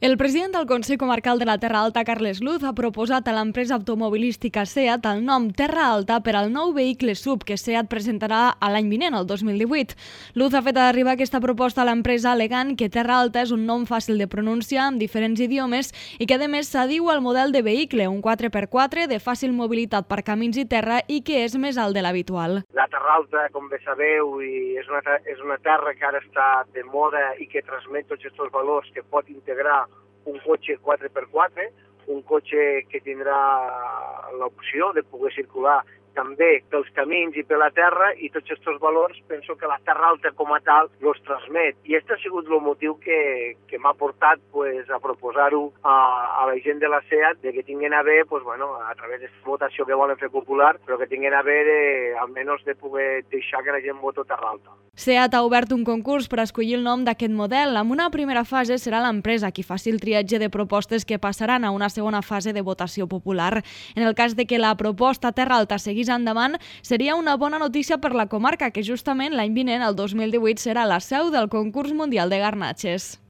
El president del Consell Comarcal de la Terra Alta, Carles Luz, ha proposat a l'empresa automobilística SEAT el nom Terra Alta per al nou vehicle SUV que SEAT presentarà l'any vinent, el 2018. Luz ha fet arribar aquesta proposta a l'empresa alegant que Terra Alta és un nom fàcil de pronunciar amb diferents idiomes i que a més s'adiu al model de vehicle, un 4x4 de fàcil mobilitat per camins i terra i que és més alt de l'habitual. La Terra Alta, com bé sabeu, és una terra que ara està de moda i que transmet tots aquests valors que pot integrar un cotxe 4x4, un cotxe que tindrà l'opció de poder circular també pels camins i per la terra, i tots aquests valors penso que la Terra Alta com a tal els transmet. I aquest ha sigut el motiu que m'ha portat a proposar-ho a la gent de la SEAT, de que tinguin a bé, a través d'aquesta votació que volen fer popular, però que tinguin a bé almenys de poder deixar que la gent voti Terra Alta. SEAT ha obert un concurs per escollir el nom d'aquest model. En una primera fase serà l'empresa qui faci el triatge de propostes que passaran a una segona fase de votació popular. En el cas de que la proposta Terra Alta seguís endavant, seria una bona notícia per la comarca, que justament l'any vinent, el 2018, serà la seu del concurs mundial de garnatxes.